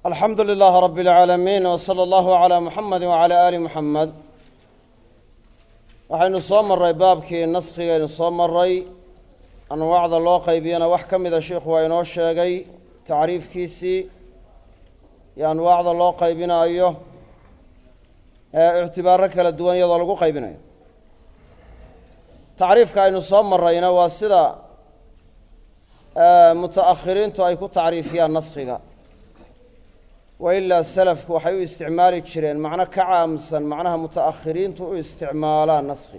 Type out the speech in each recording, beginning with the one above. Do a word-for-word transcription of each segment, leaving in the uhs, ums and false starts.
الحمد لله رب العالمين وصلى الله على محمد وعلى آل محمد. waxaynu soo maray baabkii naskhiga soo maray anwaacda loo qaybiyana wax kamida sheekhu waa inoo sheegay taariifkiisii iyo anwaacda loo qaybinayo ee ictibaaro kala duwan iyadoo lagu qaybinayo. taariifka aynu soo marayna waa sida mutaakhiriintu ay ku taariifiyaan naskhiga, وإلا سلفك وحيو استعمالي جيرين معنى كعامسا معناها متأخرين تو استعمالا نسخي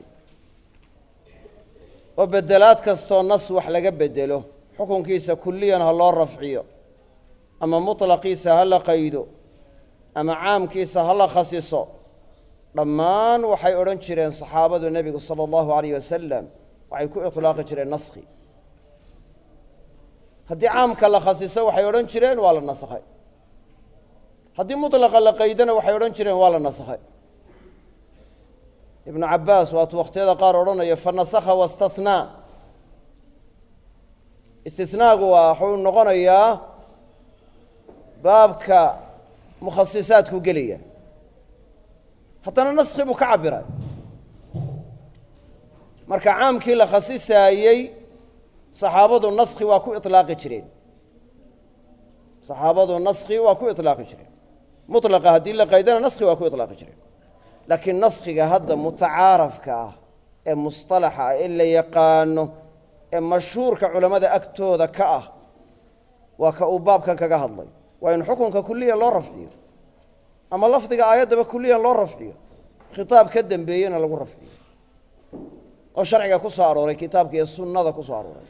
وبدلات كستو نص وحلقة بدلو حكم كيسا كليا هلا رفعيه أما مطلق كيسا هلا قيدو أما عام كيسا هلا خصيصو رمان وحي أوران جيرين صحابة النبي صلى الله عليه وسلم وحيكو إطلاق جيرين نسخي هدي عام كلا خصيصو وحي أوران جيرين ولا نسخي هذه مطلقة لقيدنا وحيران جيرين ولا نسخة. ابن عباس وقت وقت هذا قارورنا يفنسخ واستثناء استثناء هو حول نقول يا بابك مخصصات كوجلية حتى النسخ بكعبرة مركع عام كلا خصيصة أي صحابة النسخ وكو إطلاق جيرين صحابة النسخ وكو إطلاق جيرين مطلقة هذه اللي قيدنا نسخي وأكو إطلاق جري، لكن نسخي هذا متعارف كه مصطلحة إلا يقانه مشهور كعلماء أكتو ذكاء وكأباب كان كجهضلي وإن حكم ككلية لا رفعيه، أما لفظ آيات بكلية لا رفعيه خطاب كدم بينا لا رفعيه وشرع كسار ولا كتاب كيسون هذا كسار ولا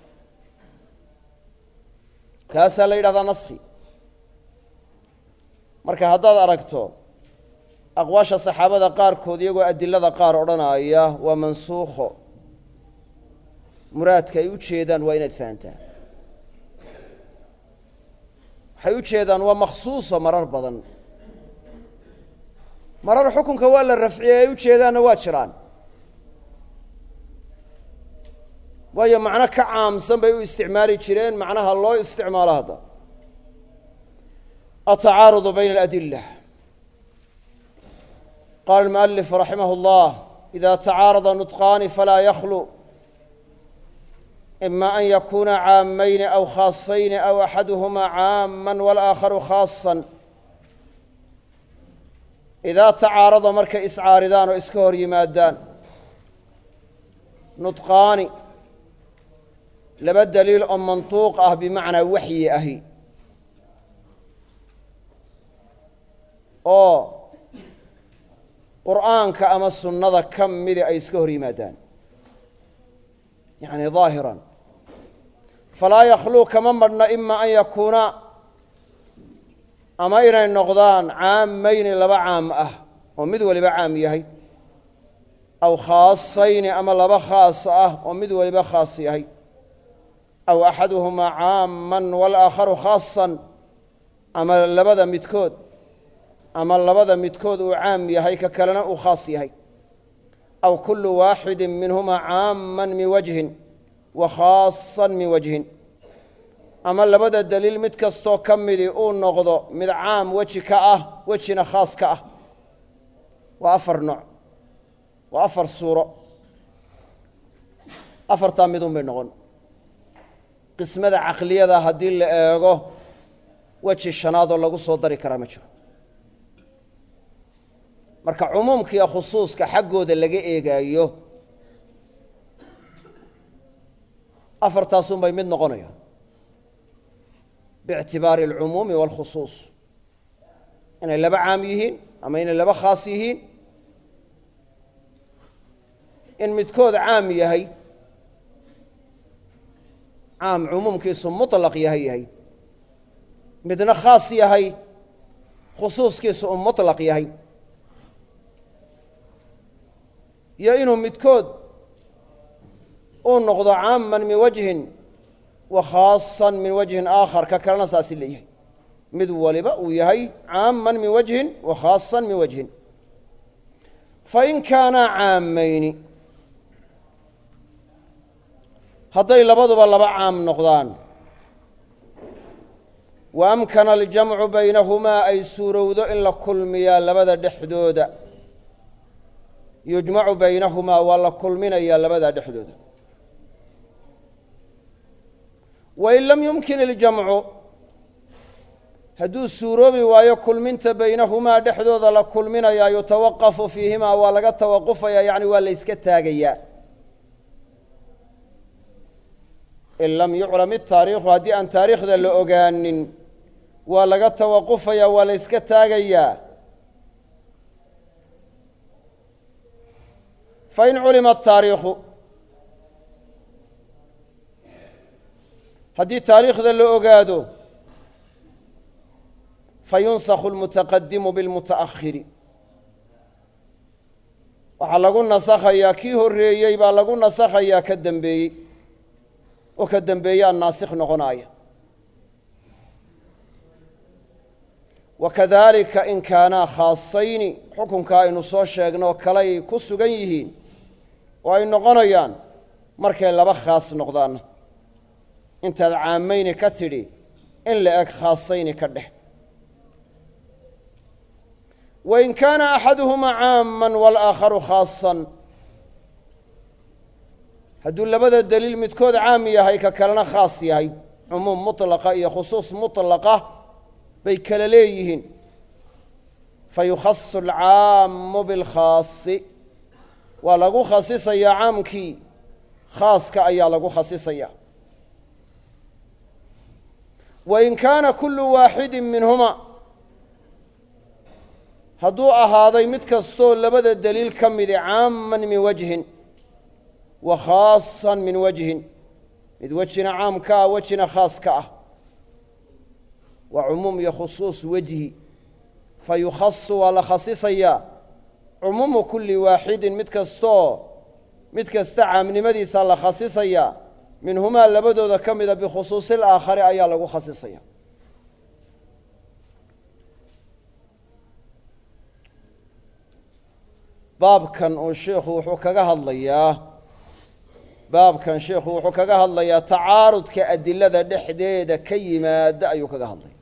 كاسة ليلة هذا نسخي. marka haddaad aragto aqwaasha saxaabada qaarkood iyagoo adilada qaar odhanaya waa mansuukho muraadka ay u jeedaan waa inaad fahantaan. waxay u jeedaan waa makhsuuso marar badan, marar xukunka waa la rafciyey ay u jeedaanna waa jiraan, waayo macno ka caamsan bay u isticmaali jireen macnaha loo isticmaalo. hadda التعارض بين الأدلة. قال المؤلف رحمه الله: إذا تعارض نطقان فلا يخلو إما أن يكون عامين أو خاصين أو أحدهما عاما والآخر خاصا. إذا تعارض مرك إسعاردان وإسكور يمادان نطقان لبد دليل أم منطوق أه بمعنى وحي أهي oo quraanka ama sunnada kamid ay iska hor yimaadaan yani ظاهرا فلا يخلو كما مرنا إما أن يكون أما إنay noqdaan caamayn laba caam ah oo mid waliba caam yahay أو خاصين أما laba khaas ah oo mid waliba khaas yahay أو أحدهما عاما والآخر خاصا أما labada midkood أما لبدا متكود وعام يهي ككلنا وخاص يهي أو كل واحد منهما عاما من وجه وخاصا من وجه. أما لبدا الدليل متكستو كمدي أو نغضو مد عام وجه كأه وجهنا خاص كأه وأفر نوع وأفر صورة أفر تامدون بينغن قسم ذا عقلية ذا هدي اللي وجه الشناضو لغو صدري كرامتشو. marka umumka iyo khusuuska xaqooda laga eegayo afartaas bay mid noqonayaan باعتبار العموم والخصوص inay laba caam yihiin ama inay laba khaas yihiin. in midkood caam yahay caam umumkiisu mutlaq yahay yahay midna khaas yahay khusuuskiisu mutlaq yahay يا إنه متكود أو نقض عاما من وجه وخاصا من وجه آخر ككلنا ساسليه مدول بقى ويهي عاما من وجه وخاصا من وجه. فإن كان عامين هذي لبضوا بالله عام نقضان وأمكن الجمع بينهما أي سورود إلا كل ميا لبدا دحدودا يجمع بينهما ولا كل من يا لبدا دحدودا وإن لم يمكن الجمع هدو سوروبي ويكل منت بينهما دحدودا لكل من يا يتوقف فيهما ولا توقف يعني ولا يسكتاغيا إن لم يعلم التاريخ هدي أن تاريخ ذا لأغانين ولا توقف يا ولا يسكتاغيا فإن علم التاريخ هدي تاريخ ذا لأغادو فينسخ المتقدم بالمتأخر وحلقوا نسخيا كي هريي با لغو نسخيا كدنبي وكدنبي الناسخ نغنايا وكذلك إن كانا خاصين حكم كائن سو شيغنو كلي كسغان يhiin way noqonayaan markay laba khaas noqdaan inta caamayn ka tiri in la eg khaasayn ka dhex وإن كان أحدهما عاما والآخر خاصا هدو لبدا الدليل متكود عام يهي ككلنا خاص يهي عموم مطلقة يا خصوص مطلقة بيكلليهن فيخص العام بالخاص ولغو خصيصا يا عامكي خاص كأيا لغو خصيصا يا وإن كان كل واحد منهما هدو أهاضي متكستو لبدا الدليل كمد عاما من وجه وخاصا من وجه إذ وجهنا عام كا وجهنا خاص كا وعموم يخصوص وجهي فيخص ولا خصيصيا عموم كل واحد متكستو متكستع من مدي صار خصيصيا منهما لبدو ذا كمد بخصوص الآخر أيا لغو خصيصيا باب كان الشيخ وحو كغا هدليا باب كان شيخ وحو كغا هدليا تعارض كأدلة دحديده كيماد ايو كغا هدليا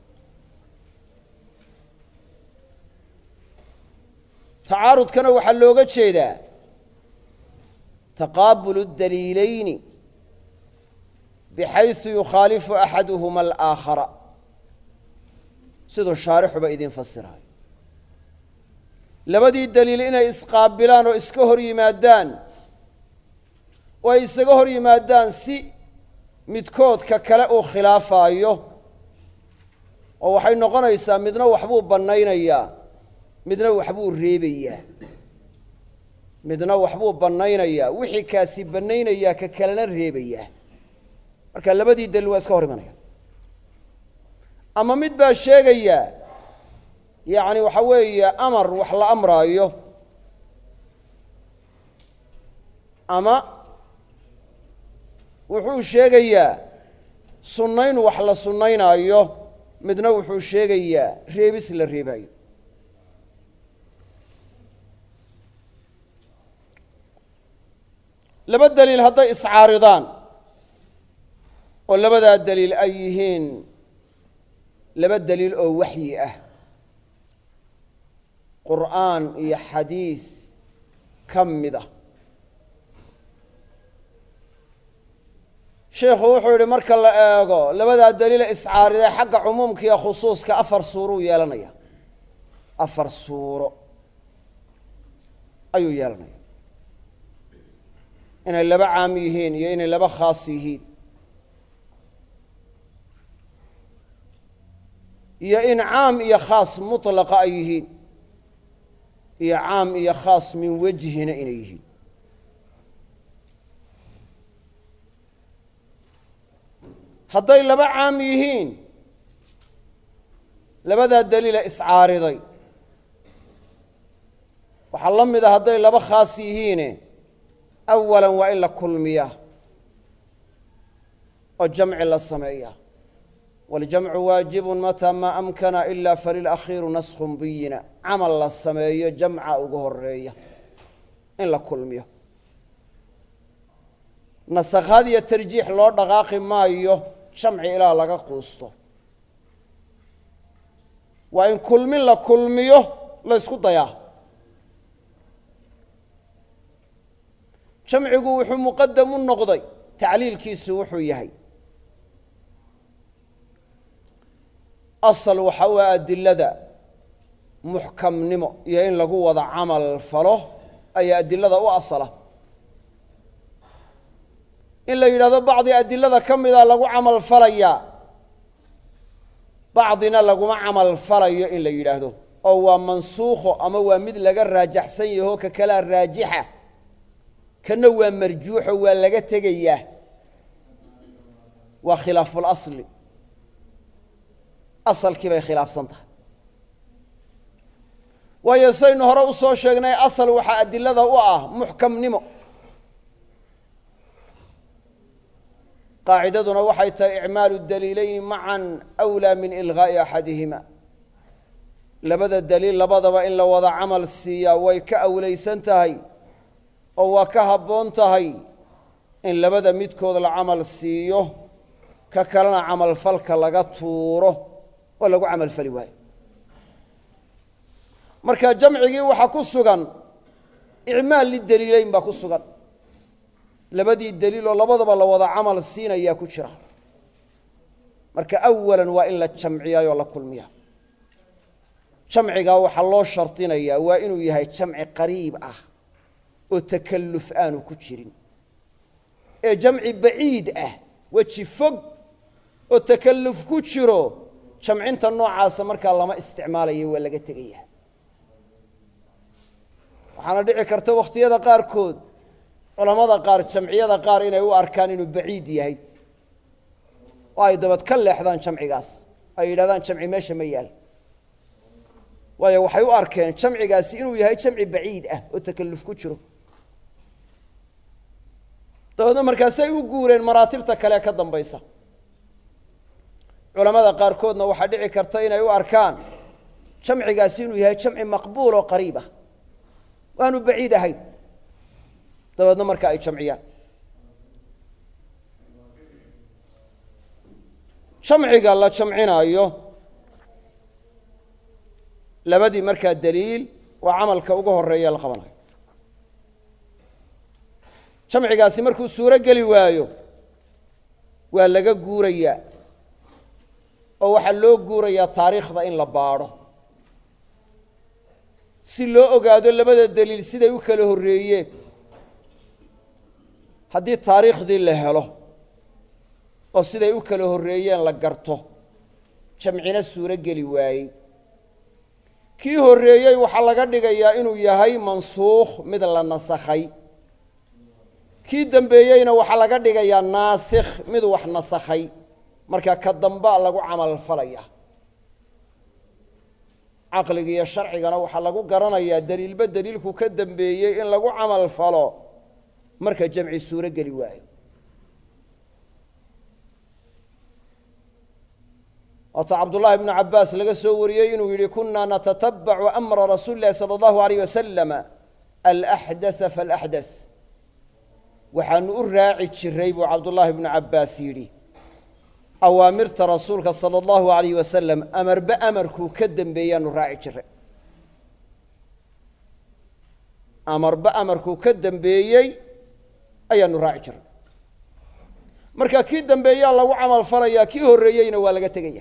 تعارض كان waxa looga jeedaa تقابل الدليلين بحيث يخالف احدهما الاخر سيدو الشارح بايدين فسرها labadii daliil inay isqaabilaan oo iska hor yimaadaan oo ay isaga hor yimaadaan si midkood ka kale uu khilaafayo oo waxay noqonaysaa midna waxbuu banaynayaa midna waxbuu reebayaa midna waxbuu banaynayaa wixii kaasi banaynayaa ka kalena reebayaa marka labadii daliil waa iska hor imanayaan ama mid baa sheegaya يعني وحوي أمر وحلا أمر أيه أما وحوش شيء صنين وحلا صنين أيه مدنا وحوش شيء ريبس للريباي لما الدليل هذا إسعارضان ولا بدأ الدليل أيهين لما الدليل أو وحي أه قرآن يا حديث كم ذا شيخ وحوري مركل لاغو لبدا دليل اسعار ذا حق عمومك يا خصوص كافر سورو يلانيا افر سورو ايو يلانيا ان لبا عام يهين يا ان لبا خاص يهين يا ان عام يا خاص مطلق ايهين يا عام يا خاص من وجهنا إليه هذي لبا عام يهين لبدا الدليل إسعار ذي وحلم إذا هذي لبا خاص يهين أولا وإلا كل مياه والجمع للسمعية والجمع واجب متى ما أمكن إلا فللأخير نسخ بينا عمل السماية جمع وجهرية إلا كل مية نسخ هذه الترجيح لو دقاق ما يو جمع إلى لقى قوسته waa in kulmin la kulmiyo la isku dayaa. jamcigu wuxuu muqadam u noqday tacliilkiisu wuxuu yahay asal waxa waa adilada muxkamnimo iyo in lagu wada camal falo ayaa adilada u asala. in la yidhahdo bacdi adilada ka mida lagu camal falayaa, bacdina laguma camal falayo in la yidhaahdo, oo waa mansuukho ama waa mid laga raajaxsan yaho ka kalaa raajixa, kana waa marjuuxo waa laga tegayaa, waa khilaafu lasli, asalkii bay khilaafsan tahay. waayo saynu hore u soo sheegnay asal waxaa adilada u ah muxkamnimo. qaacidaduna waxay tahay icmaalu daliilayni macan awlaa min ilgaa'i axadihima. labada daliil labadaba in la wada camal siiyaa way ka awlaysan tahay oo waa ka habboon tahay in labada midkood la camal siiyo, ka kalena camalfalka laga tuuro oo lagu camalfali waayo. marka jamcigii waxaa ku sugan icmaal lidaliileyn baa ku sugan, labadii daliil oo labadaba la wada camal siinayaa ku jira. marka awalan waa in la jamciyaay oo la kulmiya. jamcigaa waxaa loo shardinayaa waa inuu yahay jamci qariib ah oo takalluf aanu ku jirin, ee jamci baciid ah weji fog oo takalluf ku jiro jamcinta noocaasa markaa lama isticmaalayo, waa laga tegaya. waxaana dhici karta wakhtiyada qaarkood culamada qaar jamciyada qaar inay u arkaan inuu baciid yahay oo ay dabad ka leexdaan jamcigaas, ay yidhahdaan jamci meesha ma yaal. waayo waxay u arkeen jamcigaasi inuu yahay jamci baciid ah oo takalluf ku jiro. dabeedna markaasay u guureen maraatibta kale ka dambaysa. culamada qaarkoodna waxaa dhici karta inay u arkaan jamcigaasi inuu yahay jamci maqbuul oo qariib ah, waanu baciid ahayn, dabeedna marka ay jamciyaan. jamciga la jamcinaayo labadii markaa daliil waa camalka ugu horeeya la qabanayo. jamcigaasi markuu suuro geli waayo waa laga guurayaa oo waxaa loo guurayaa taariikhda in la baadho si loo ogaado labada daliil siday u kala horreeyeen. haddii taariikhdii la helo oo siday u kala horreeyeen la garto, jamcina suuro geli waayey, kii horreeyey waxaa laga dhigayaa inuu yahay mansuukh mid la nasakhay, kii dambeeyeyna waxaa laga dhigayaa naasikh mid wax nasakhay. marka ka damba lagu camal falaya. caqliga iyo sharcigana waxaa lagu garanayaa daliilba daliilku ka dambeeyey in lagu camal falo marka jamci suuro geli waayo. waata cabdullaahi bnu cabbaas laga soo wariyey inuu yidhi kunaa natatabacu amra rasuuli illahi sala allahu alayh wasalama alaxdatha faalaxdath. waxaanu u raaci jiray buu cabdullaahi bnu cabbaas yidhi awaamirta rasuulka sala allahu alayh wasalam amarba amarkuu ka dambeeyaanu raaci jiray. amarba amarkuu ka dambeeyey ayaanu raaci jiray. marka kii dambeeyaa lagu camal falayaa, kii horreeyeyna waa laga tegaya.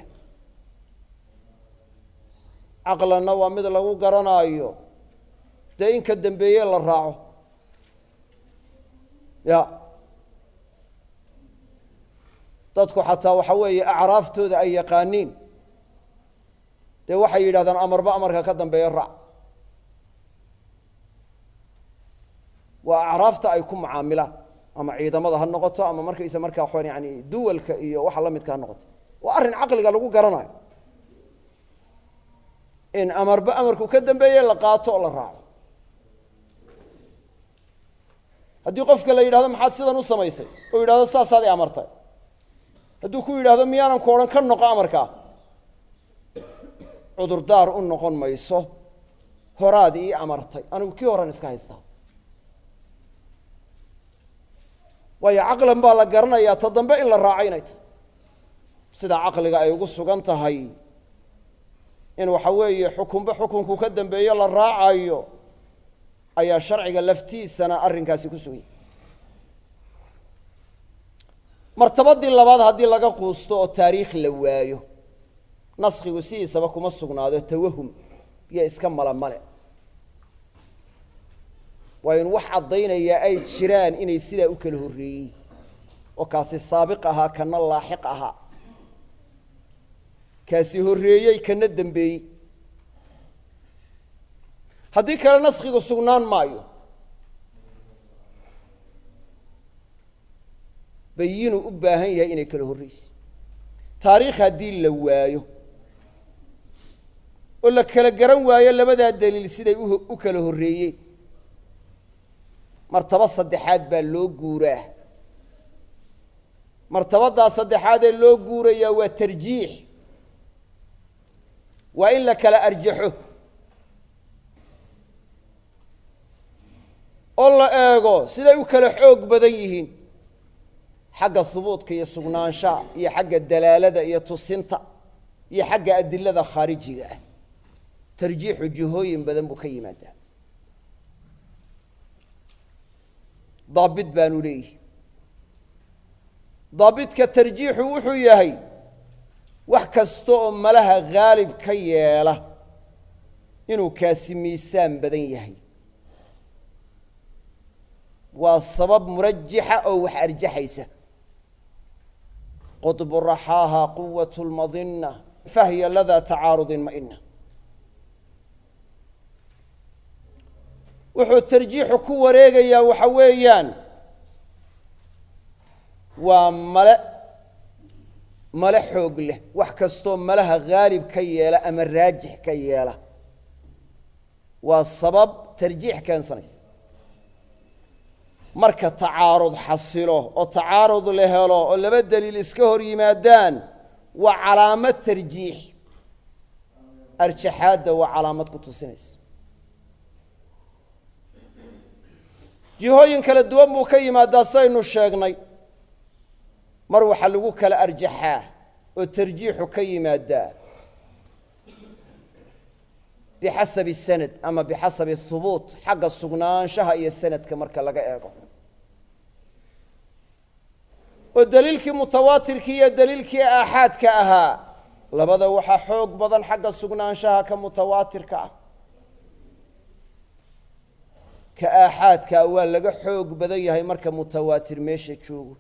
caqlanna waa mid lagu garanaayo dee in ka dambeeye la raaco. ya dadku xataa waxa weeye acraaftooda ay yaqaaniin dee waxay yidhahdaan amarba amarka ka dambeeya raac. waa acraafta ay ku mucaamilaan, ama ciidamada ha noqoto ama markaysa markaa waxaan yani duwalka iyo waxa la midka ha noqoto. waa arrin caqliga lagu garanayo in amarba amarku ka dambeeye la qaato oo la raaco. haddii qofka la yidhahdo maxaad sidan u samaysay oo yidhahdo saasaad i amartay, hadduu ku yidhaahdo miyaanan ku odhan ka noqo amarkaa, cudurdaar u noqon mayso horaad ii amartay, anigu kii horan iska haystaa. waayo caqlan baa la garanayaa ta dambe in la raaco inay tahy, sida caqliga ay ugu sugan tahay in waxa weeye xukunba xukunku ka dambeeyo la raacayo ayaa sharciga laftiisana arrinkaasi ku sugay martabadii labaad haddii laga quusto oo taariikh la waayo naskhigu sidiisaba kuma sugnaado tawahum iyo iska malamale waa in wax caddaynaya ay jiraan inay sidaa u kala horreeyey oo kaasi saabiq ahaa kana laaxiq ahaa kaasi horreeyey kana dambeeyey haddii kale naskhigu sugnaan maayo bayinu u baahan yahay inay kala horreyso taariikh haddii la waayo oo la kala garan waayo labadaa daliil siday u kala horreeyeen martaba saddexaad baa loo guuraa martabaddaa saddexaad ee loo guurayaa waa tarjiix waa in la kala arjaxo oo la eego siday u kala xoog badan yihiin xagga hubuudka iyo sugnaanshaha iyo xagga dalaalada iyo tusinta iyo xagga adilada khaarijiga ah tarjiixu jihooyin badan buu ka yimaadaa daabit baanu leeyihi daabitka tarjiixu wuxuu yahay wax kasta oo malaha haalib ka yeela inuu kaasi miisaan badan yahay waa sabab murajixa oo wax arjaxaysa qطب رحاها قوة المظنة فهي لذا تعارض مئنة wuxuu tarjiixu ku wareegayaa waxa weeyaan waa male male xoog leh wax kastoo malaha haalib ka yeela ama raajix ka yeela waa sabab tarjiix keensanaysa marka tacaarud xasilo oo tacaarud la helo oo laba daliil iska hor yimaadaan waa calaamad tarjiix arjaxaadda waa calaamad ku tusinaysa jihooyin kala duwan buu ka yimaadaa saynu sheegnay mar waxaa lagu kala arjaxaa oo tarjiixu ka yimaadaa bixasabi sanad ama bixasabi hubuut xagga sugnaanshaha iyo sanadka marka laga eego oo daliilkii mutawaatirkii iyo daliilkii aaxaadka ahaa labada waxaa xoog badan xagga sugnaanshaha ka mutawaatirka ah ka aaxaadka waa laga xoog badan yahay marka mutawaatir meesha joogo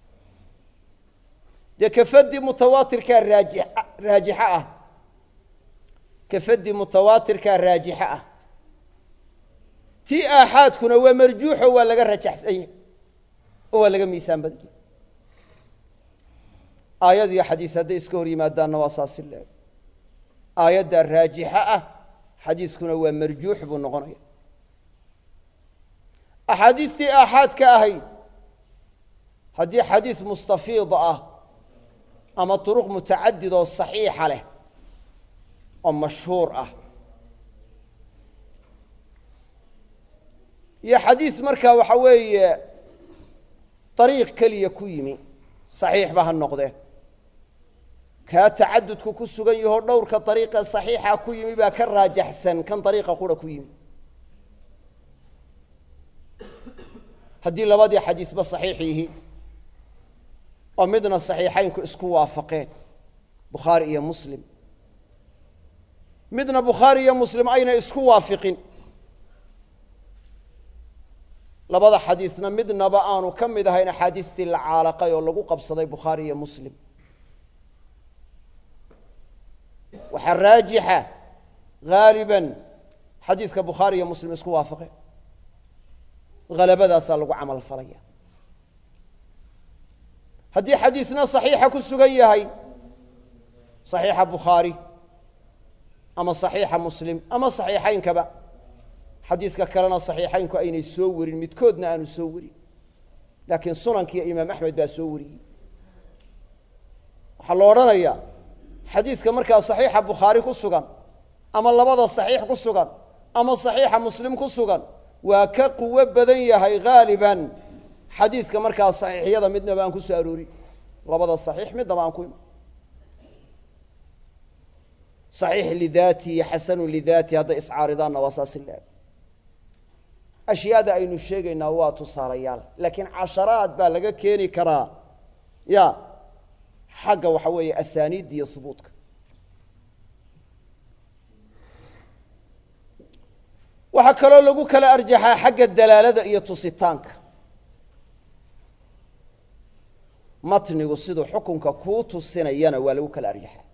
dee kafadii mutawaatirkaa raaji raajixa ah kafadii mutawaatirkaa raajixa ah tii aaxaadkuna waa marjuuxo waa laga rajaxsan yahay oo waa laga miisaan badan yahay aayad iyo xadiis hadday iska hor yimaadaanna waa saasi leeg aayaddaa raajixa ah xadiiskuna waa marjuux buu noqonaya axaadiistii aaxaadka ahayd haddii xadiis mustafiid ah ama duruq mutacadid oo saxiixa leh oo mashhuur ah iyo xadiis markaa waxa weeye dariiq keliya ku yimi saxiixba ha noqdee kaa tacadudku ku sugan yahoo dhowrka dariiqa saxiixa ku yimi baa ka raajaxsan kan dariiqa qura ku yimi haddii labadii xadiisba saxiix yihiin oo midna saxiixaynku isku waafaqeen bukhaari iyo muslim midna bukhaari iyo muslim ayna isku waafiqin labada xadiisna midnaba aanu ka mid ahayn axaadiistii la caalaqay oo lagu qabsaday bukhaari iyo muslim waxaa raajixa haaliban xadiiska bukhaari iyo muslim isku waafaqeen halabadaasaa lagu camal falaya haddii xadiisna saxiixa ku sugan yahay saxiixa bukhaari ama saxiixa muslim ama saxiixaynkaba xadiiska kalena saxiixaynku aynay soo warin midkoodna aanu soo warin laakiin sunankiiyo imaam axmed baa soo wariyey waxaa la odhanayaa xadiiska markaa saxiixa bukhaari ku sugan ama labada saxiix ku sugan ama saxiixa muslim ku sugan waa ka quwo badan yahay haaliban xadiiska markaa saxiixyada midnaba aan ku soo aroorin labada saxiix midnaba aan ku iman صحيح لذاتي حسن لذاتي هذا إسعاردان واساس الله أشياء دا أي نشيء نوات صاريال لكن عشرات بالغة كيني كرا يا حاجة وحوي أسانيد يثبوتك وحكروا لقوا كلا أرجحها حق الدلالة يتصيتانك متن وصيدو حكمك كوتو السنة ينا ولو كلا أرجحها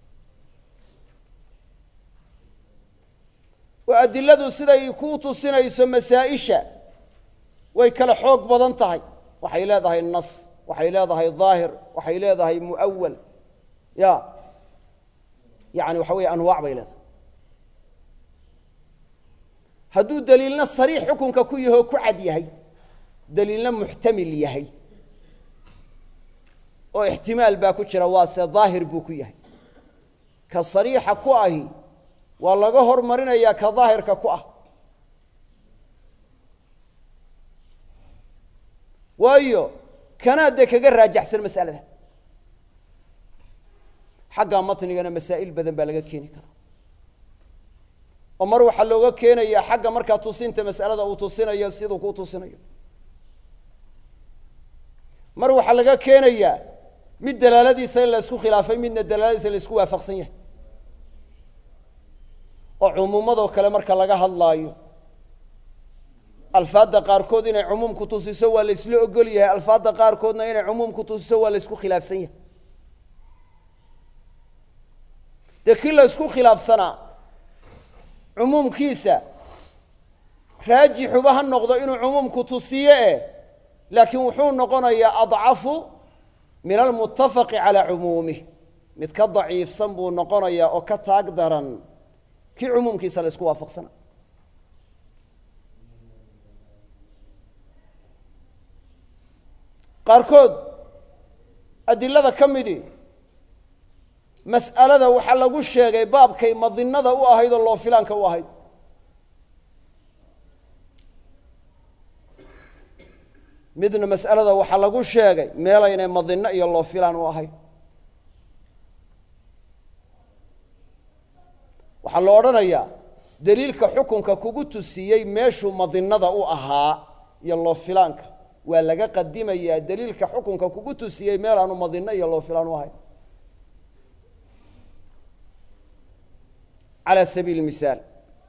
وأدلة سيدا يكوتو السنة يسمى سائشة ويكلا حوق بضنتهي وحيلا هاي النص وحيلا هاي الظاهر وحيلا هاي مؤول يا يعني وحوي أنواع بيلاد هدو دليلنا الصريح حكم ككويه هو كعد يهي دليلنا محتمل يهي واحتمال باكو شرواسة ظاهر بوكو يهي كالصريح كواهي والله قهر مرنا يا كظاهر ككواه وايو كان ديك راجع سر مسألة حقا متني أنا مسائل بدن بلغا كيني كرا ومر waxa looga keenaya xagga marka tusinta mas'alada uu tusinayo sidoo ku tusinayo mar waxa laga keenaya mid dalaaladiisa la isku khilaafay midna dalaaladiisa la isku waafaqsan yahay oo umumado kale marka laga hadlaayo alfaada qaar kood inay umum ku tusiso waa la isla ogol yahay alfaada qaar koodna inay umum ku tusiso waa la isku khilaafsan yahay dadkii la isku khilaafsanaa عموم كيسة راجح بها النقضة إنه عموم كتوسية لكن وحون نقول يا أضعف من المتفق على عمومه متكضعيف صنبو نقول يا أكت أقدرا كي عموم كيسة لسكوا فقصنا قاركود أدلة كم دي مسألة وحلقوا الشيء باب كي مظنة وأهيد الله فلان كواهيد مدن مسألة وحلقوا الشيء ميلين مظنة الله فلان وأهيد وحلو رنيا دليل كحكم ككوجت السيء ماشوا مظنة وأها يالله فلان ولا قديم يا دليل كحكم ككوجت السيء ميلان مظنة الله فلان وأهيد على سبيل المثال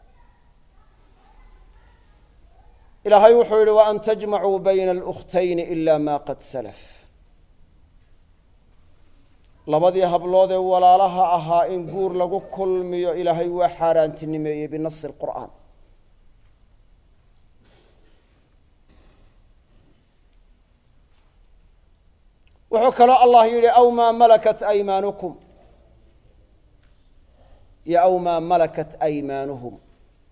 إلهي وحول وأن تجمعوا بين الأختين إلا ما قد سلف لبدي هبلود ولا لها أها إن قور لغو كل ميو إلهي وحاران تنمي بنص القرآن وحكلا الله يلي أو ما ملكت أيمانكم يا أو ما ملكت أيمانهم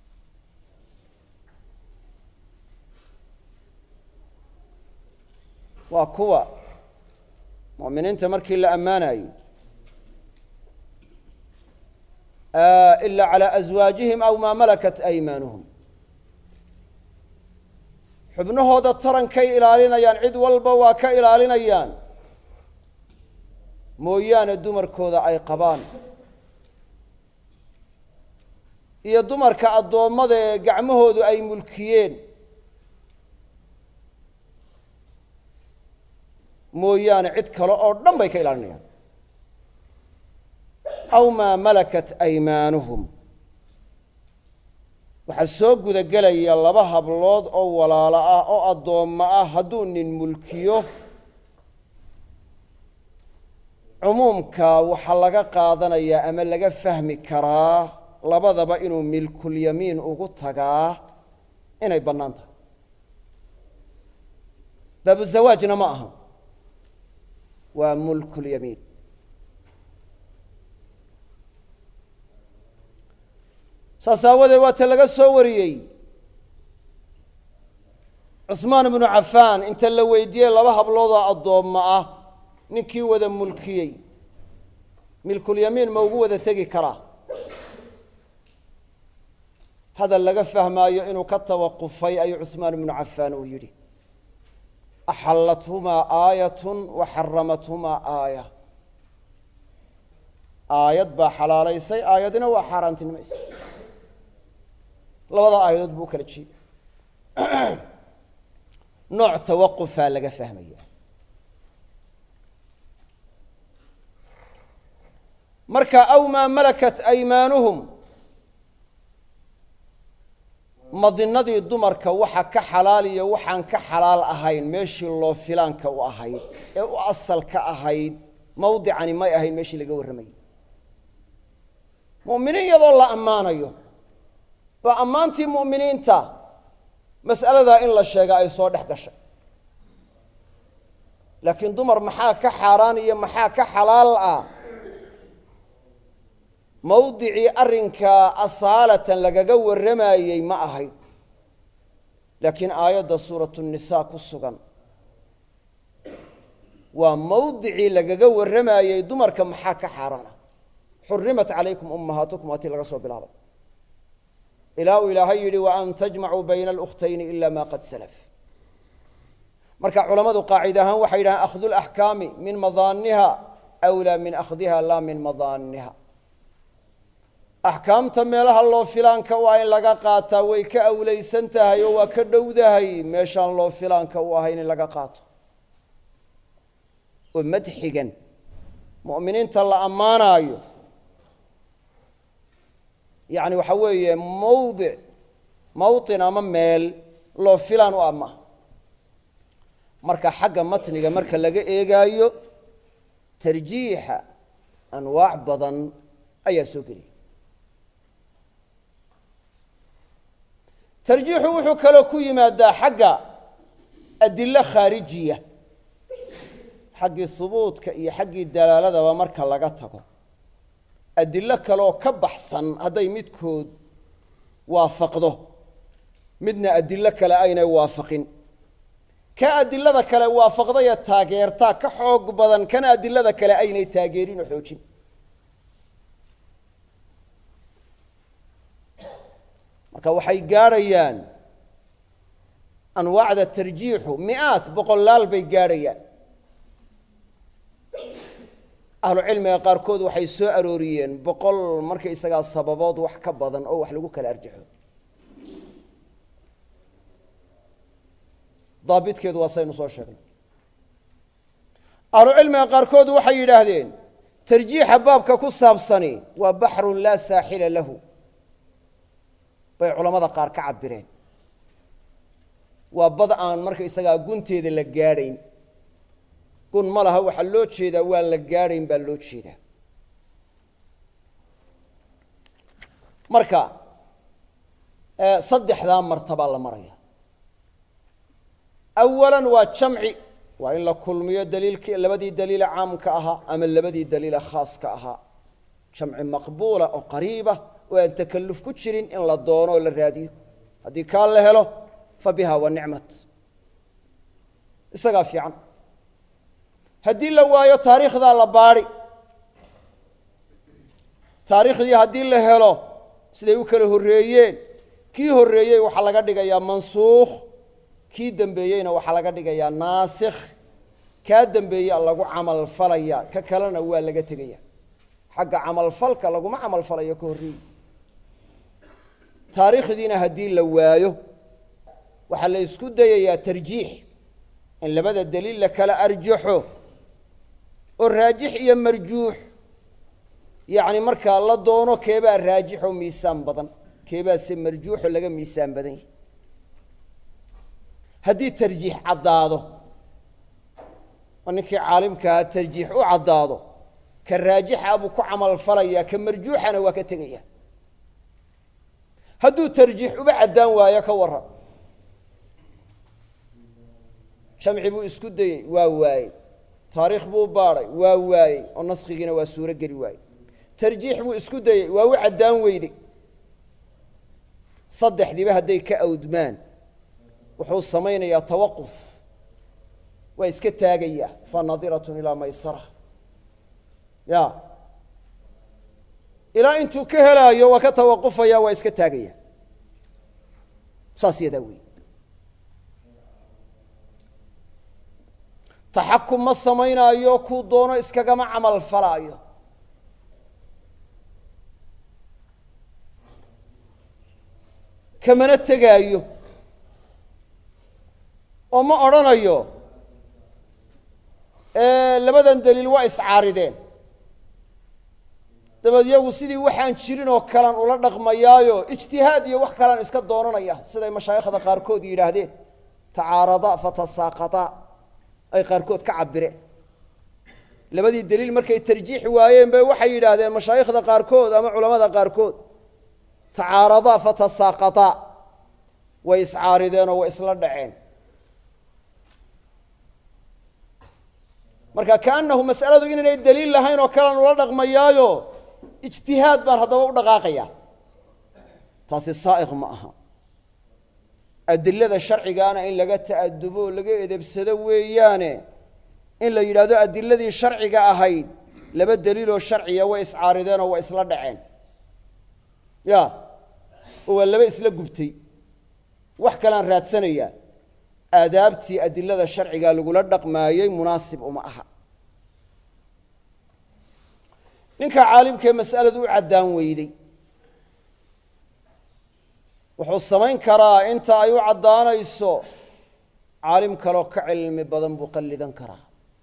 وكوا مؤمنين تمركي إلا أمانة آه إلا على أزواجهم أو ما ملكت أيمانهم حبنه هذا الترن كي إلالينا يان عد والبوا كي إلالينا يان مويان الدمر كودا أي قبان iyo dumarka adoomada gacmahoodu ay mulkiyeen mooyaane cid kale oo dhan bay ka ilaalinayaan aw ma malakat aymaanuhum waxa soo guda galaya laba hablood oo walaalo ah oo adooma ah haduu nin mulkiyo umumka waxa laga qaadanaya ama laga fahmi karaa labadaba inuu milkul yamiin ugu tagaa inay banaanta bab zawaajna ma aha waa mulkul yamiin saasawade waa laga soo wariyay Uthman ibn Affan inta la weydiiyay laba hablood oo adooma ah ninkii wada mulkiyay milkul yamiin ma ugu wada tagi karaa هذا اللي فهمه إنه كتوقفي أي عثمان بن عفان ويري أحلتهما آية وحرمتهما آية aayad baa xalaalaysay aayadina waa xaaraantinimaysay labada aayadood buu kala jeeday nooc tawaqufaa laga fahmaya marka aw maa malakat aymaanuhum madinadii dumarka waxa ka xalaal iyo waxaan ka xalaal ahayn meeshii loo filaanka u ahayd ee u asalka ahayd mawdicani may ahayn meeshii laga warramayay mu'miniin iyadoo la ammaanayo ba ammaantii mu'miniinta mas'aladaa in la sheega ay soo dhex gashay laakiin dumar maxaa ka xaaraan iyo maxaa ka xalaal ah mawdicii arrinkaa asaalatan lagaga warramayey ma ahayn laakiin aayadda suuratu nisaa ku sugan waa mawdicii lagaga warramayey dumarka maxaa ka xaaraana xurimat calaykum ummahaatukum waatii laga soo bilaabay ilaa uu ilaahay yidhi wa an tajmacuu bayna alukhtayni ila ma qad salaf marka culammadu qaacida ahaan waxay yidhahaan akhdu laxkaami min madaaniha awlaa min akhdiha laa min madaaniha axkaamta meelaha loo filaanka u ah in laga qaataa way ka awlaysan tahay oo waa ka dhowdahay meeshaan loo filaanka u ahayn in laga qaato oo madxigan mu'miniinta la ammaanaayo yacni waxa weeye mawdic mawtin ama meel loo filaan u ama marka xagga matniga marka laga eegaayo tarjiixa anwaac badan ayaa soo geliyay tarjiixu wuxuu kaloo ku yimaadaa xagga adilo khaarijiya xaggii hubuudka iyo xaggii dalaaladaba marka laga tago adilo kaleoo ka baxsan hadday midkood waafaqdo midna adilo kale aynay waafaqin ka adilada kale waafaqdaya taageertaa ka xoog badan kana adilada kale aynay taageerin oo xoojin marka waxay gaadhayaan anwaacda tarjiixu mi'aad boqolaal bay gaadhayaan ahlu cilmiga qaarkood waxay soo arooriyeen boqol markaysagaa sababood wax ka badan oo wax lagu kala arjaxo daabitkeedu waa saynu soo sheegnay ahlu cilmiga qaarkood waxay yidhaahdeen tarjiixa baabka ku saabsani waa baxrun laa saaxila lahu bay culamada qaar ka cabireen waa bad aan markaysagaa gunteeda la gaadhayn gun ma laha waxaa loo jeedaa waa la gaadhayn baa loo jeedaa marka saddexdaa martabaa la maraya awalan waa jamci waa in la kulmiyo daliilkii labadii daliila caamka ahaa ama labadii daliila khaaska ahaa jamci maqbuula oo qariiba oo aan takalluf ku jirin in la doono oo la raadiyo haddii kaa la helo fa biha wa nicmat isagaa fiican haddii la waayo taariikhdaa la baadhi taariikhdii haddii la helo siday u kala horreeyeen kii horreeyey waxaa laga dhigayaa mansuukh kii dembeeyeyna waxaa laga dhigayaa naasikh kaa dembeeya lagu camal falaya ka kalena waa laga tegaya xagga camalfalka laguma camal falayo ka horreeyey taariikhdiina haddii la waayo waxaa la isku dayayaa tarjiix in labada daliil la kala arjaxo oo raajix iyo marjuux yacni markaa la doono keebaa raajixoo miisaan badan keebaase marjuuxo laga miisaan badan yahay haddii tarjiix caddaado oo ninkii caalimkaha tarjiix u caddaado ka raajixa buu ku camal falayaa ka marjuuxana waa ka tegaya hadduu tarjiix uba caddaan waayo ka warran jamci buu isku dayey waa waayey taariikh buu baadhay waa waayey oo naskhigiina waa suuro geli waayey tarjiix buu isku dayey waa u caddaan weyday saddexdiiba hadday ka awdmaan wuxuu samaynayaa tawaquf waa iska taagayaa fa nadiratun ilaa maysara ya ilaa intuu ka helaayo waa ka tawaqufaya waa iska taagaya saas yadaa wey taxakum ma samaynaayo kuu doono iskagama camal falaayo kamana tegaayo oo ma odhanayo labadan daliil waa iscaarideen dabeed iyagu sidii waxaan jirin oo kalan ula dhaqmayaayo ijtihaad iyo wax kalan iska doonanaya siday mashaayikhda qaarkood yidhaahdeen tacaarada fatasaaqata ay qaarkood ka cabireen labadii daliil markay tarjiix waayeen bay waxay yidhaahdeen mashaayikhda qaarkood ama culamada qaarkood tacaarada fatasaaqata way iscaarideen oo way isla dhaceen marka kaanahu mas'aladu inaanay daliil lahayn oo kalan ula dhaqmayaayo ijtihaad baan haddaba u dhaqaaqaya taasi saa'iq ma aha adilada sharcigaana in laga ta'adubo laga edebsado weeyaane in la yidhaahdo adiladii sharciga ahayd laba daliiloo sharciya way iscaarideen oo way isla dhaceen ya oo waa laba isla gubtay wax kalaan raadsanayaa aadaabtii adilada sharciga lagula dhaqmaayey munaasib uma aha ninka caalimkee mas'aladu u caddaan weyday wuxuu samayn karaa inta ay u caddaanayso caalim kaloo ka cilmi badan buu qallidan karaa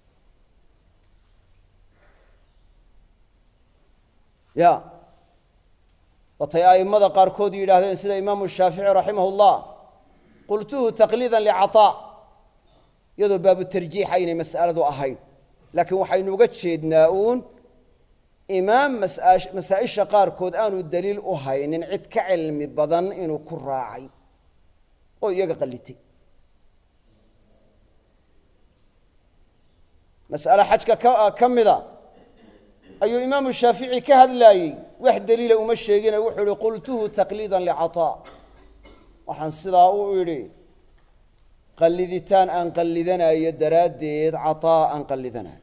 ya watay a'immada qaarkood yidhaahdeen sida imaamu shaafici raximah ullah qultuhu taqliidan licataa iyadoo baabu tarjiix aynay mas'aladu ahayn laakiin waxaynu uga jeednaa uun imaam masaa'isha qaarkood aanu daliil u haynin cid ka cilmi badan inuu ku raacay oo iyaga qallitay mas'ale xajka ka mida ayuu imaamu shaafici ka hadlaayey wax daliila uma sheegine wuxuu ihi qultuhu taqliidan licataa waxaan sidaa u idhi qalliditaan aan qallidanayo daraaddeed cataa aan qallidanayo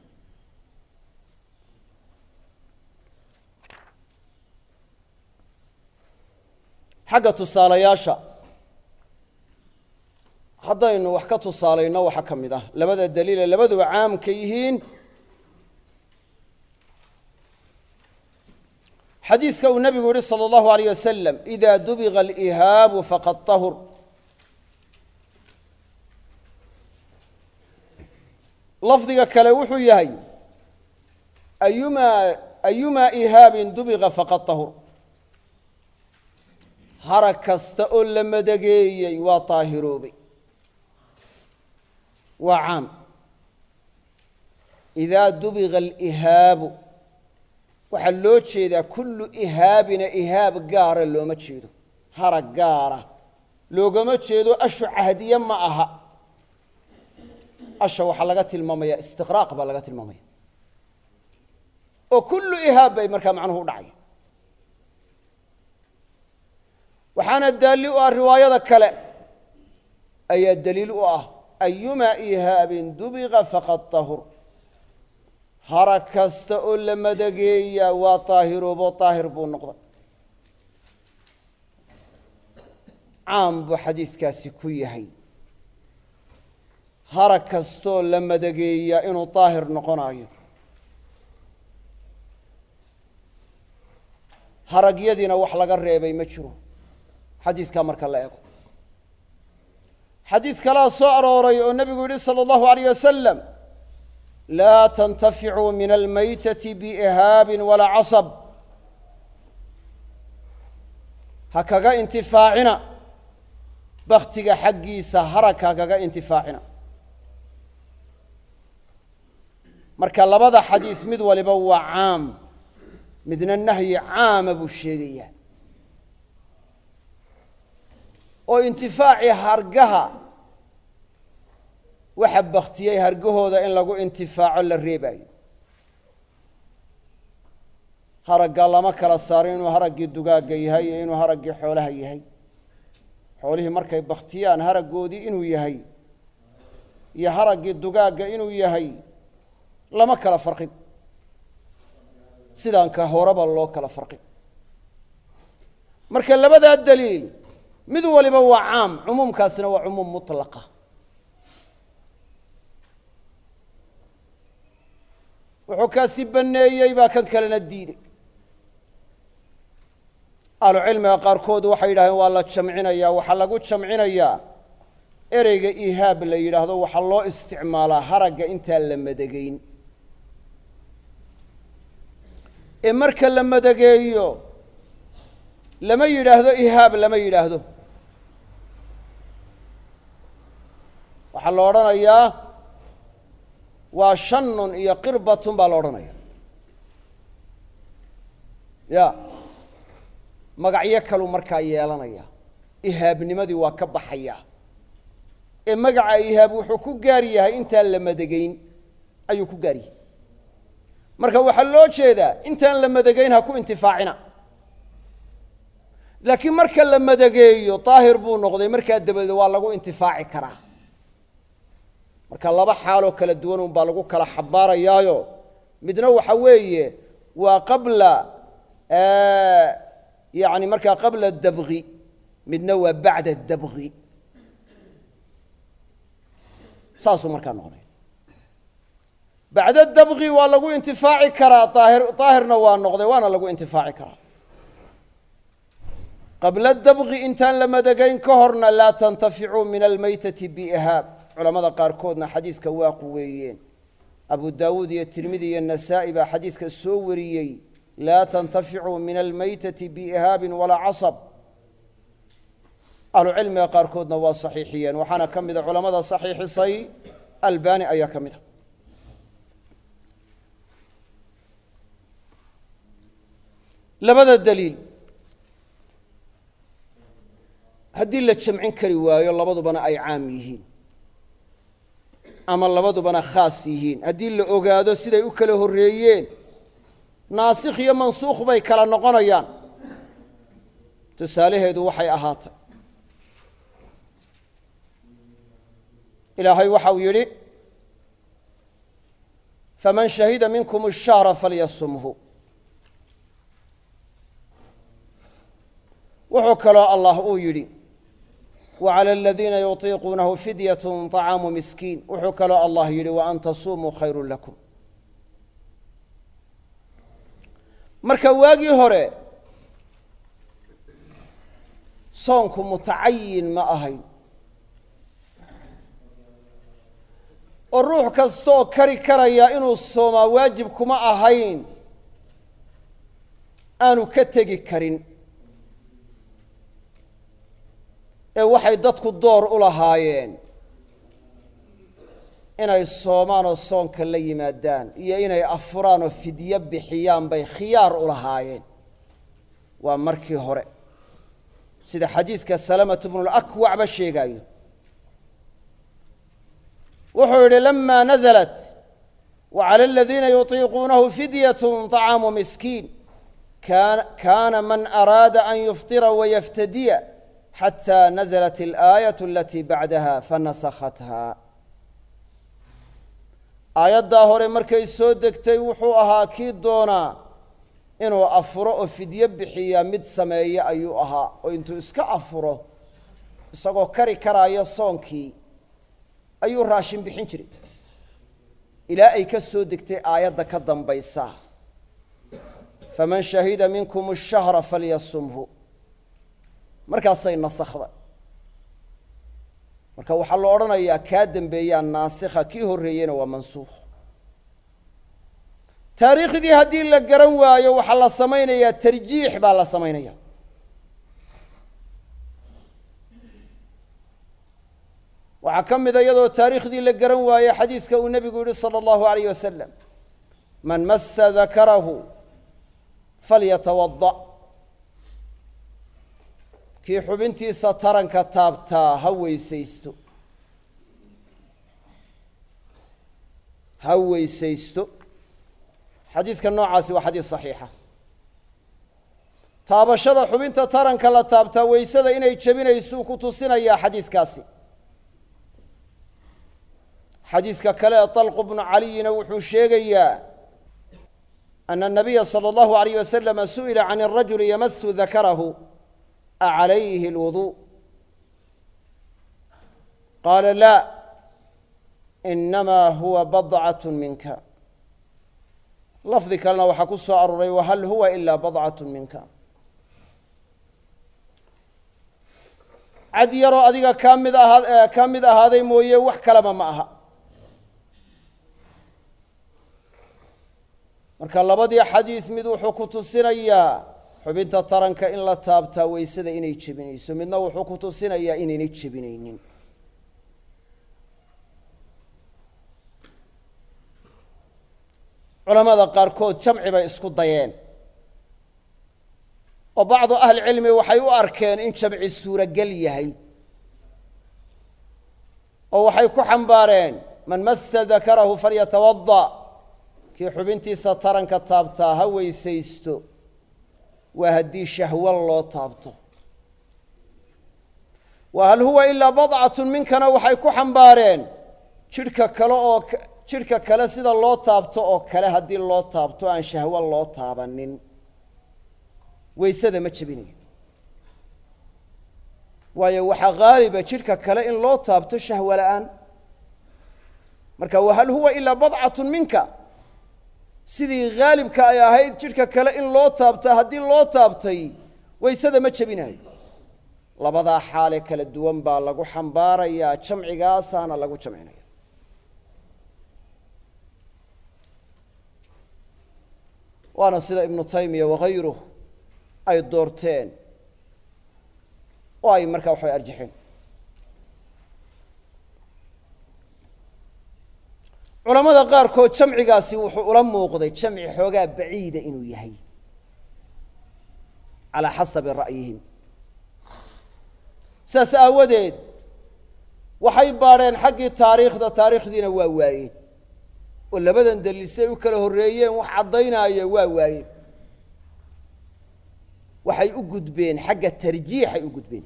xagga tusaalayaasha haddaynu wax ka tusaalayno waxa ka mid ah labada daliile labaduba caamka yihiin xadiiska uu nabigu yihi salى اllahu alayh wasalam ida dubiga alihaabu faqad طahur lafdiga kale wuxuu yahay ayumaa ayumaa ihaabin dubiga faqad طahur harag kasta oo la madageeyey waa طaahiroobay waa caam idaa dubiga alihaabu waxaa loo jeedaa kullu ihaabina ihaab gaara looma jeedo harag gaara loogama jeedo ashu cahdiye ma aha asha waxaa laga tilmaamaya istiqraaq baa laga tilmaamaya oo kullu ihaab bay markaa macnuhu u dhacay waxaana daalli u ah riwaayada kale ayaa daliil u ah ayumaa ihaabin dubiga faqad طahur harag kasta oo la madageeya waa طaahiroobo طaahir buu noqday caam buu xadiiskaasi ku yahay harag kastaoo la madageeya inuu طaahir noqonayo haragyadiina wax laga reebay ma jiro xadiiskaa marka la eego xadiis kalaa soo arooray oo nebigu yihi salى اllahu alayh wasalam laa tantaficuu min almaytati biihaabin walaa casab ha kaga intifaacina baktiga xaggiisa harag ha kaga intifaacina marka labada xadiis mid waliba waa caam midna nahyi caama buu sheegaya oo intifaaci hargaha waxa baktiyey hargahooda in lagu intifaaco la reebayo haragga lama kala saarin inuu haraggii dugaagga yahay iyo inuu haraggii xoolaha yahay xoolihii markay baktiyaan haraggoodii inuu yahay iyo haraggii dugaagga inuu yahay lama kala farqin sidaan ka horeba loo kala farqin marka labadaa daliil mid waliba waa caam cumuumkaasina waa cumuum mutlaqa wuxuu kaasi baneeyey baa kan kalena diiday ahlucilmiga qaarkood waxay yidhahdeen waa la jamcinayaa waxaa lagu jamcinayaa ereyga ihaab la yidhaahdo waxaa loo isticmaalaa haragga intaan la madageyn ee marka la madageeyo lama yidhaahdo ihaab lama yidhaahdo waxaa la odhanayaa waa shanun iyo qirbatun baa la odhanaya ya magacyo kaluu markaa yeelanaya ihaabnimadii waa ka baxaya ee magaca ihaab wuxuu ku gaar yahay intaan la madageyn ayuu ku gaar yahay marka waxaa loo jeedaa intaan la madageyn ha ku intifaacina laakiin marka la madageeyo daahir buu noqday markaa dabadeed waa lagu intifaaci karaa marka laba xaaloo kala duwan un baa lagu kala xabaarayaayo midna waxa weeye waa qabla yani markaa qabla dabgi midna waa bacda dabgi saasuu markaa noqonaya bacda dabgi waa lagu intifaaci karaa aahir daahirna waa noqday waana lagu intifaaci karaa qabla dabgi intaan la madageyn ka horna laa tantaficuu min almaytati biihaab culamada qaarkoodna xadiiska waa quweeyeen abu daawuud iyo tirmidi iyo nasaa'i baa xadiiska soo wariyey laa tantaficuu min almaytati biihaabin walaa casab ahlucilmiga qaarkoodna waa saxiixiyeen waxaana ka mida culamada saxiixisay albani ayaa ka mid a labada daliil haddii la jamcin kari waayo labadubana ay caam yihiin ama labadubana khaas yihiin haddii la ogaado siday u kala horreeyeen naasikh iyo mansuukh bay kala noqonayaan tusaalaheedu waxay ahaatay ilaahay waxa uu yidhi faman shahida minkum الshahra falyasumhu wuxuu kaloo allah uu yidhi وعlى الذiina yuطiiquunahu fidyaة طacaamu miskiin wuxuu kaloo allah yidhi وan tasumuu khayr lakum marka waagii hore soonku mutacayin ma ahayn oo ruux kastaoo kari karaya inuu soomaa waajib kuma ahayn aanu ka tegi karin ee waxay dadku door u lahaayeen inay soomaan oo soonka la yimaadaan iyo inay afuraan oo fidyo bixiyaan bay khiyaar u lahaayeen waa markii hore sida xadiiska salamatu bnu lakwacba sheegaayo wuxuu yidhi lama naزlat وعlى الذiina yuطiiquunahu fidyaة طacaamu miskiin kana man araada an yuftira wayaftadiya xatى naزlat الآayaة alatii bacdaha fanasakhatha aayaddaa hore markay soo degtay wuxuu ahaa kii doonaa inuu afuro oo fidyo bixiya mid sameeye ayuu ahaa oo intuu iska afuro isagoo kari karaayo soonkii ayuu raashin bixin jiray ilaa ay ka soo degtay aayadda ka dambaysa faman shahida minkum الshahra falyasumhu markaasay nasakhday marka waxaa la odhanayaa kaa dembeeyaa naasikha kii horreeyena waa mansuukh taariikhdii haddii la garan waayo waxaa la samaynayaa tarjiix baa la samaynaya waxaa ka mida iyadoo taariikhdii la garan waaye xadiiska uu nebigu yihi salى اllahu alayh wasalam man massa dakarahu falyatawada kii xubintiisa taranka taabtaa ha weysaysto ha weysaysto xadiiska noocaasi waa xadiis saxiixa taabashada xubinta taranka la taabtaa weysada inay jebinaysuu ku tusinayaa xadiiskaasi xadiiska kale ee طalq bnu caliyina wuxuu sheegayaa ana الnabiya salى اllahu alayh wasalama su'ila can الrajuli yamasu dakarahu acalayhi اlwuduء qaala la inamaa huwa badcaة minka lafdi kalena waxaa ku soo aroray wahal huwa ilaa badcaة minka cad yaroo adiga kaa mid ahaa ka mid ahaaday mooye wax kaleba ma aha marka labadii xadiis mid wuxuu ku tusinayaa xubinta taranka in la taabtaa weysada inay jebinayso midna wuxuu ku tusinayaa inaynay jebinaynin culamada qaarkood jamci bay isku dayeen oo bacdu ahli cilmi waxay u arkeen in jamci suuragal yahay oo waxay ku xambaareen man massa dakarahu falyatawadda kii xubintiisa taranka taabtaa ha weysaysto waa haddii shahwo loo taabto wa hal huwa ilaa badcatun minkana waxay ku xambaareen jidhka kale oo jidhka kale sida loo taabto oo kale haddii loo taabto aan shahwo loo taabanin weysada ma jebinayo waayo waxaa haaliba jidhka kale in loo taabto shahwo la'aan marka wahal huwa ilaa badcatun minka sidii haalibka ay ahayd jidhka kale in loo taabta haddii loo taabtay weysada ma jebinayo labadaa xaale kala duwan baa lagu xambaarayaa jamcigaasaana lagu jamcinaya waana sida ibnu taymiya wakayruh ay doorteen oo ay markaa waxay arjixeen culamada qaarkood jamcigaasi wuxuu ula muuqday jamci xoogaa baciida inuu yahay calaa xasabi ra'yihim saas aawadeed waxay baadheen xaggii taariikhda taariikhdiina waa waayeen oo labadan daliil si ay u kala horreeyeen wax caddaynaayo waa waayeen waxay u gudbeen xagga tarjiixay u gudbeen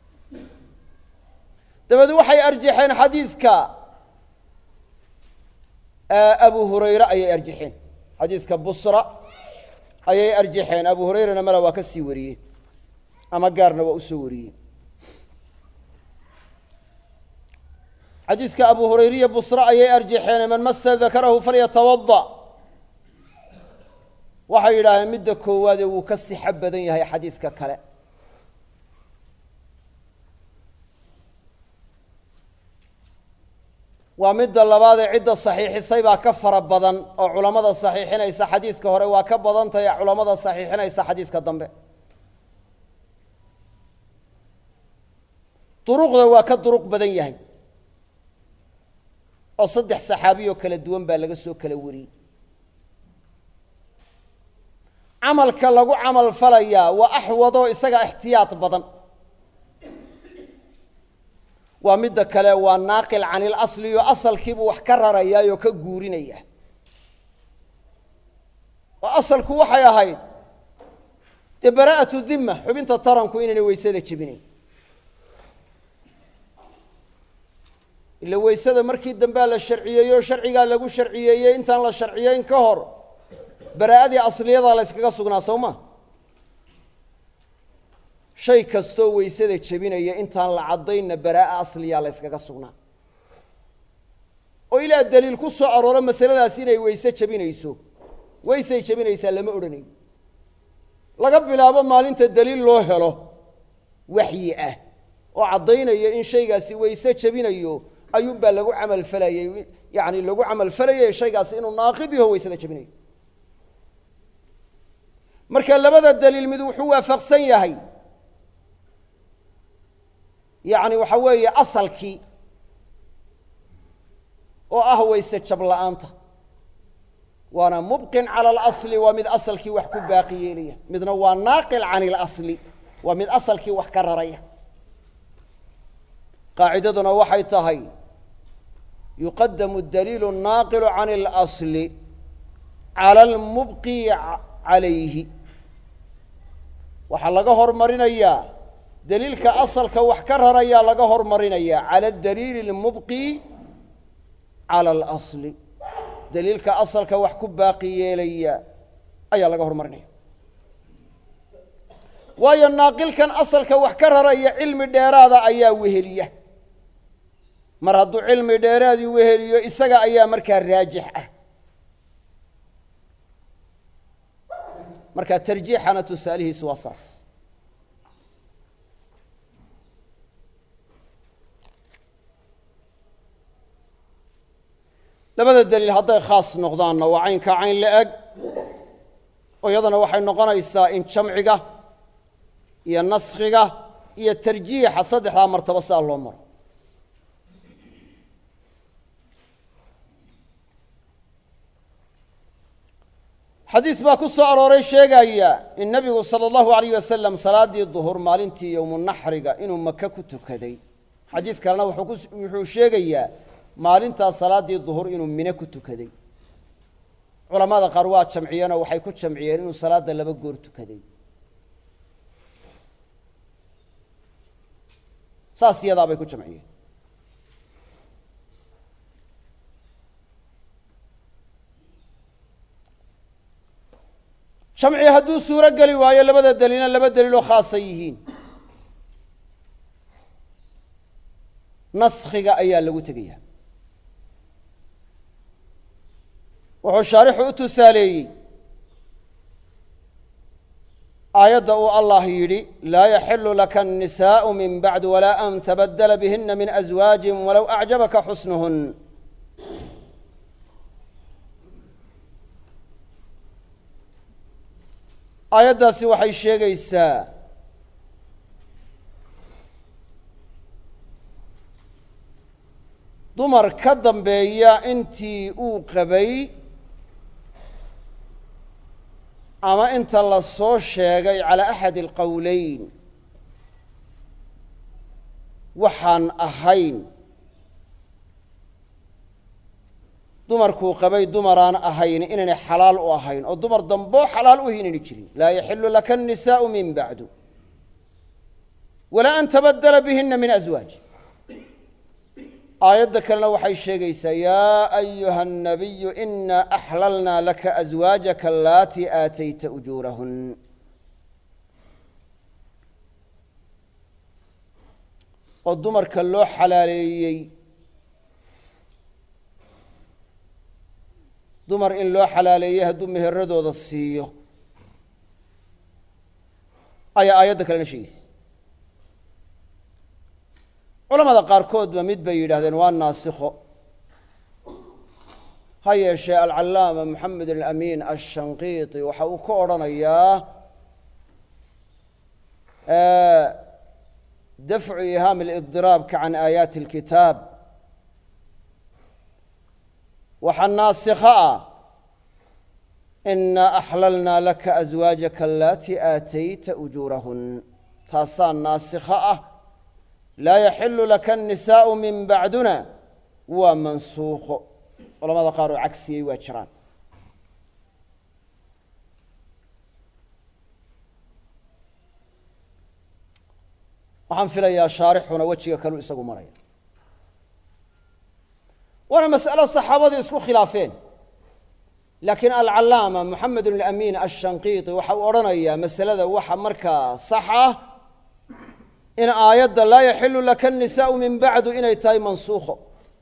dabeed waxay arjaxeen xadiiska abu hurayre ayay arjaxeen xadiiska busra ayay arjaxeen abu hurayrana mala waa ka sii wariyey ama gaarna waa u soo wariyey xadiiska abu hurayriya busra ayay arjaxeen man massa dakarahu falyatawadda waxay yidhaaheen midda koowaade wuu ka sixa badan yahay xadiiska kale waa midda labaadee cidda saxiixisay baa ka fara badan oo culammada saxiixinaysa xadiiska hore waa ka badan tahay culammada saxiixinaysa xadiiska dambe duruqda waa ka duruq badan yahay oo saddex saxaabiyoo kala duwan baa laga soo kala wariyey camalka lagu camal falayaa waa axwadoo isaga ixtiyaad badan waa midda kale waa naaqil can ilasli oo asalkiibuu wax ka rarayaayoo ka guurinaya oo asalku waxay ahayd dee baraa'atu dimma xubinta taranku inaynay weysada jebinayn ila weysada markii dambea la sharciyeeyo sharcigaa lagu sharciyeeyey intaan la sharciyeyn ka hor baraa'adii asliyadaa la yskaga sugnaa soo ma shay kastoo weysada jebinaya intaan la caddaynna baraa'a asliyaa la yskaga sugnaa oo ilaa daliil ku soo arooro masaladaas inay weyse jebinayso weysay jebinaysaa lama odhanayo laga bilaabo maalinta daliil loo helo waxyi ah oo caddaynaya in shaygaasi weyse jebinayo ayuunbaa lagu camal falayey yacni lagu camal falayay shaygaasi inuu naaqid yaho weysada jebinayo marka labada daliil mid wuxuu waafaqsan yahay yacni waxa weeye asalkii oo ah weyse jab la'aanta waana mubqin cala alasli waa mid asalkii wax ku baaqi yeelaya midna waa naaqil can ilasli waa mid asalkii wax ka raraya qaacidaduna waxay tahay yuqadamu daliilu naaqilu can اlasli cala almubqi calayhi waxaa laga hormarinayaa daliilka asalka wax ka rarayaa laga hormarinayaa cala daliili اlmubqi cala alasli daliilka asalka wax ku baaqi yeelaya ayaa laga hormarinaya waayo naaqilkan asalka wax ka raraya cilmi dheeraada ayaa weheliya mar hadduu cilmi dheeraadii weheliyo isaga ayaa markaa raajix ah marka tarjiixana tusaalihiisu waa saas labada daliil hadday khaas noqdaanna waa caynkaa cayn la eg oo iyadana waxay noqonaysaa in jamciga iyo naskhiga iyo tarjiixa saddexdaa martaba sidaa loo maro xadiis baa ku soo arooray sheegaya in nebigu sala allahu alayh wasalam salaaddii duhur maalintii yowmunaxriga inuu maka ku tukaday xadiis kalena wuxuu sheegayaa maalintaas salaaddii duhur inuu mine ku tukaday culamada qaar waa jamciyeenoo waxay ku jamciyeen inuu salaadda laba goor tukaday saas iyadaa bay ku jamciyeen jamci hadduu suuro geli waayo labada daliilna laba daliiloo khaasa yihiin naskhiga ayaa lagu tegaya wuxuu shaarixu u tusaaleeyey aayadda uu allah yidhi laa yaxilu laka annisaa'u min bacdu walaa an tabaddala bihina min aswaajin walow acjabaka xusnuhun aayaddaasi waxay sheegaysaa dumar ka dambeeya intii uu qabay ama inta la soo sheegay calaa axadi alqowleyn waxaan ahayn dumarkuu qabay dumaraan ahayn inaynay xalaal u ahayn oo dumar damboo xalaal u inayna jirin laa yaxilu laka annisaa'u min bacdu walaa an tabaddala bihina min aswaaj aayadda kalena waxay sheegaysaa yaa ayuha الnabiyu ina axlalnaa laka aswaajaka alaatii aatayta ujuurahun oo dumarka loo xalaaleeyey dumar in loo xalaaleeyey hadduu meheradooda siiyo ayaa aayadda kalena sheegaysa culamada qaarkoodba mid bay yidhahdeen waa naasikho ha yeeshee alcallaama moxamed alaamiin ashanqiiti waxa uu ka odhanayaa dafcu ihaam alidiraabka can aayaati alkitaab waxaa naasikho ah inaa axlalnaa laka aswaajaka alaatii aatayta ujuurahun taasaa naasikho ah laa yaxilu laka annisaa'u min bacduna waa mansuukho culamada qaar oo cagsiyey waa jiraan waxaan filayaa shaarixuna wejiga kaluu isagu maraya waana mas'alo saxaabadii isku khilaafeen laakiin alcallaama moxamed alaamiin ashanqiiti waxa uu odhanayaa masalada waxa markaa sax ah in aayadda laa yaxilu laka annisaa'u min bacdu inay tahay mansuukho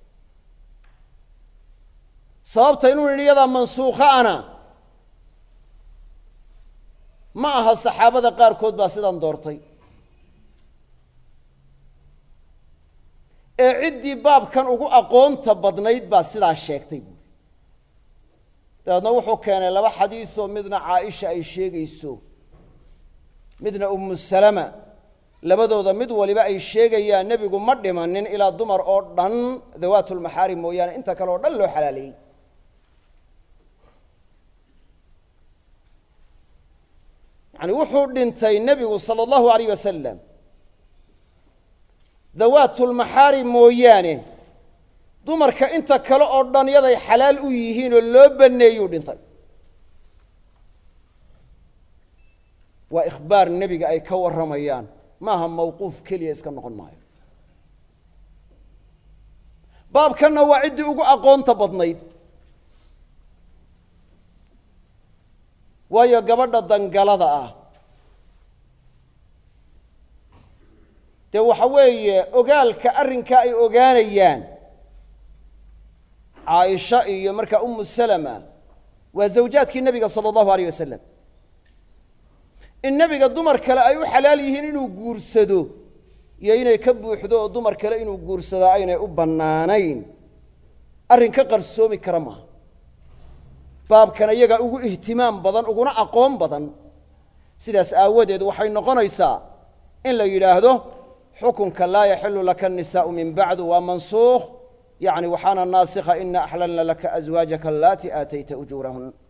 sababta inuu yidhi iyadaa mansuukho ana ma aha saxaabada qaarkood baa sidan doortay ee ciddii baabkan ugu aqoonta badnayd baa sidaa sheegtay buuri dabeedna wuxuu keenay laba xadiisoo midna caaisha ay sheegayso midna umu salama labadooda mid waliba ay sheegayaan nebigu ma dhimanin ilaa dumar oo dhan dawaatulmaxaarim mooyaane inta kale oo dhan loo xalaaleeyey yacni wuxuu dhintay nebigu sala allahu alayh wasalam dawaatulmaxaarim mooyaane dumarka inta kale oo dhan yaday xalaal u yihiin oo loo baneeyuu dhintay waa ikhbaar nebiga ay ka warramayaan maaha mawquuf keliya iska noqon maayo baabkanna waa ciddii ugu aqoonta badnayd waayo gabadha dangalada ah dee waxa weeye ogaalka arrinkaa ay ogaanayaan caaisha iyo markaa umu salama waa zawjaadkii nebiga sala allahu alayh wasalam in nebiga dumar kale ay u xalaal yihiin inuu guursado iyo inay ka buuxdo oo dumar kale inuu guursado aynay u bannaanayn arrin ka qarsoomi kara maaha baabkan iyaga ugu ihtimaam badan uguna aqoon badan sidaas aawadeed waxay noqonaysaa in la yidhaahdo xukunka laa yaxilu laka annisaa'u min bacdu waa mansuukh yacni waxaana naasikha ina axlalna laka aswaajaka allaati aatayta ujuurahun